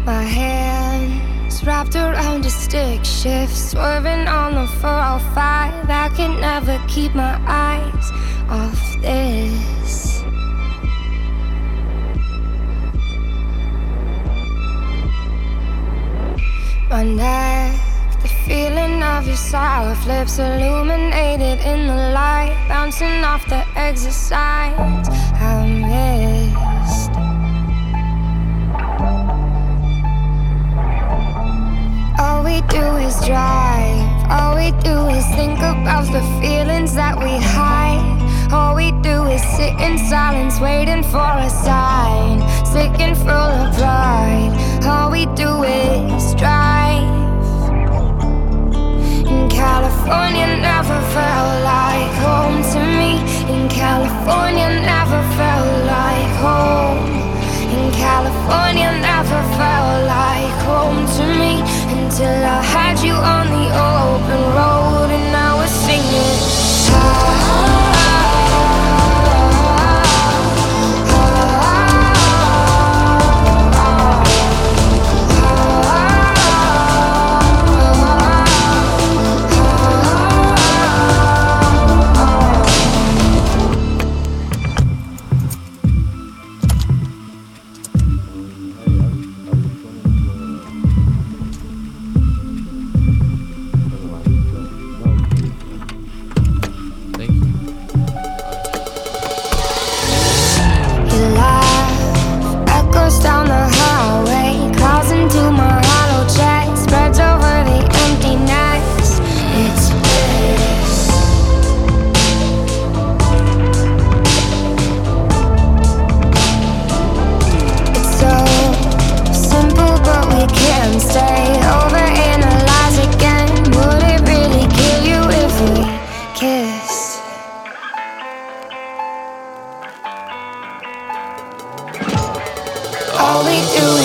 My hands wrapped around a stick shift, swerving on the 405. I can never keep my eyes off this. My neck, the feeling of your soft lips illuminated in the light, bouncing off the exit signs I missed. All we do is drive, all we do is think about the feelings that we hide. All we do is sit in silence, waiting for a sign, sick and full of pride. All we do is drive. In California never felt like home to me. In California never felt like home. In California never felt like home to me, until I had you on the open road and I was singing. Down the highway, crawls into my hollow chest, spreads over the emptiness. It's bliss. It's so simple, but we can't stay. Overanalyze again. Would it really kill you if we kissed? All we do